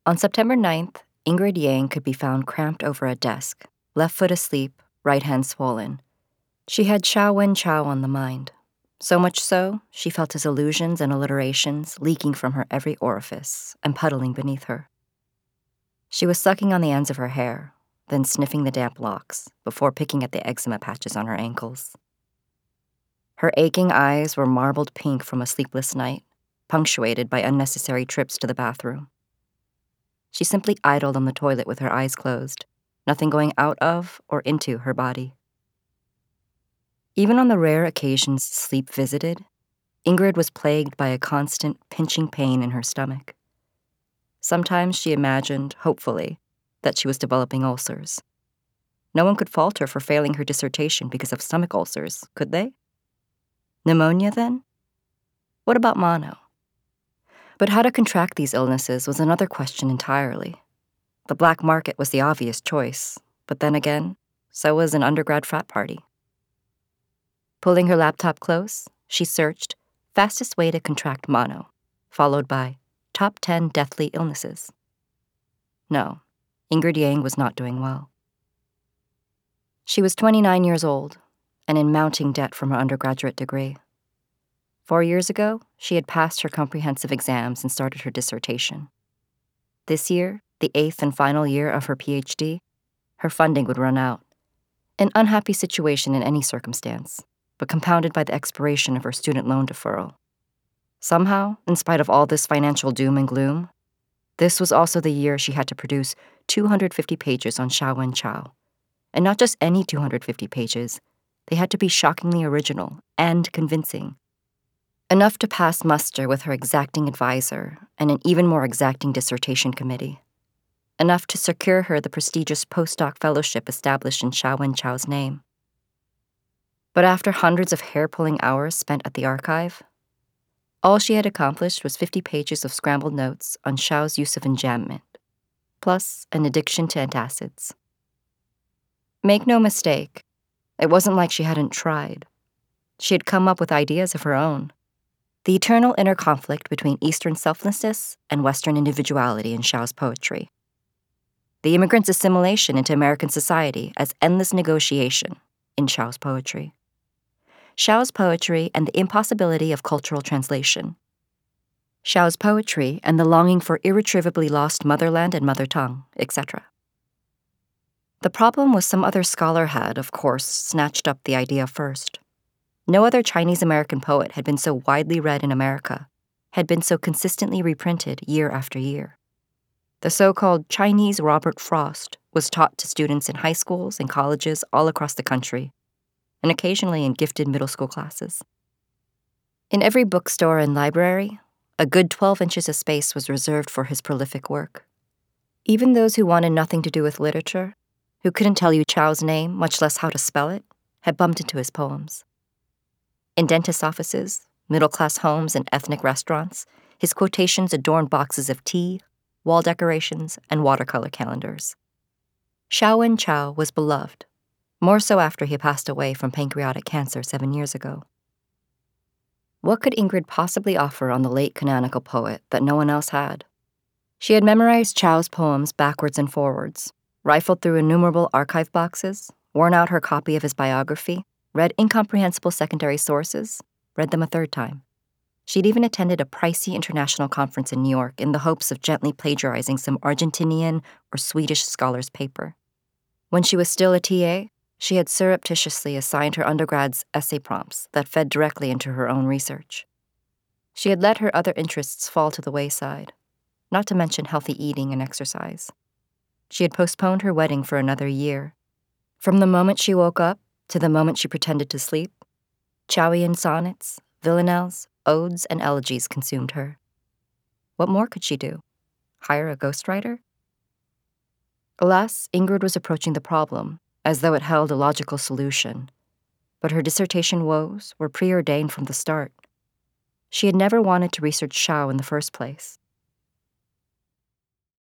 On September 9th, Ingrid Yang could be found cramped over a desk, left foot asleep, right hand swollen. She had Xiao Wenchao on the mind. So much so, she felt his illusions and alliterations leaking from her every orifice and puddling beneath her. She was sucking on the ends of her hair, then sniffing the damp locks, before picking at the eczema patches on her ankles. Her aching eyes were marbled pink from a sleepless night, punctuated by unnecessary trips to the bathroom. She simply idled on the toilet with her eyes closed, nothing going out of or into her body. Even on the rare occasions sleep visited, Ingrid was plagued by a constant pinching pain in her stomach. Sometimes she imagined, hopefully, that she was developing ulcers. No one could fault her for failing her dissertation because of stomach ulcers, could they? Pneumonia, then? What about mono? But how to contract these illnesses was another question entirely. The black market was the obvious choice, but then again, so was an undergrad frat party. Pulling her laptop close, she searched fastest way to contract mono, followed by top 10 deathly illnesses. No, Ingrid Yang was not doing well. She was 29 years old and in mounting debt from her undergraduate degree. 4 years ago, she had passed her comprehensive exams and started her dissertation. This year, the 8th and final year of her PhD, her funding would run out. An unhappy situation in any circumstance, but compounded by the expiration of her student loan deferral. Somehow, in spite of all this financial doom and gloom, this was also the year she had to produce 250 pages on Xiao Wenchao. And not just any 250 pages, they had to be shockingly original and convincing. Enough to pass muster with her exacting advisor and an even more exacting dissertation committee. Enough to secure her the prestigious postdoc fellowship established in Xiao Wenchao's name. But after hundreds of hair-pulling hours spent at the archive, all she had accomplished was 50 pages of scrambled notes on Xiao's use of enjambment, plus an addiction to antacids. Make no mistake, it wasn't like she hadn't tried. She had come up with ideas of her own. The eternal inner conflict between Eastern selflessness and Western individuality in Xiao's poetry. The immigrant's assimilation into American society as endless negotiation in Xiao's poetry. Xiao's poetry and the impossibility of cultural translation. Xiao's poetry and the longing for irretrievably lost motherland and mother tongue, etc. The problem was some other scholar had, of course, snatched up the idea first. No other Chinese-American poet had been so widely read in America, had been so consistently reprinted year after year. The so-called Chinese Robert Frost was taught to students in high schools and colleges all across the country, and occasionally in gifted middle school classes. In every bookstore and library, a good 12 inches of space was reserved for his prolific work. Even those who wanted nothing to do with literature, who couldn't tell you Chao's name, much less how to spell it, had bumped into his poems. In dentist offices, middle-class homes, and ethnic restaurants, his quotations adorned boxes of tea, wall decorations, and watercolor calendars. Xiao Wenchao was beloved, more so after he passed away from pancreatic cancer 7 years ago. What could Ingrid possibly offer on the late canonical poet that no one else had? She had memorized Chao's poems backwards and forwards, rifled through innumerable archive boxes, worn out her copy of his biography, read incomprehensible secondary sources, read them a third time. She'd even attended a pricey international conference in New York in the hopes of gently plagiarizing some Argentinian or Swedish scholar's paper. When she was still a TA, she had surreptitiously assigned her undergrads essay prompts that fed directly into her own research. She had let her other interests fall to the wayside, not to mention healthy eating and exercise. She had postponed her wedding for another year. From the moment she woke up to the moment she pretended to sleep, Chowian sonnets, villanelles, odes, and elegies consumed her. What more could she do? Hire a ghostwriter? Alas, Ingrid was approaching the problem as though it held a logical solution, but her dissertation woes were preordained from the start. She had never wanted to research Xiao in the first place.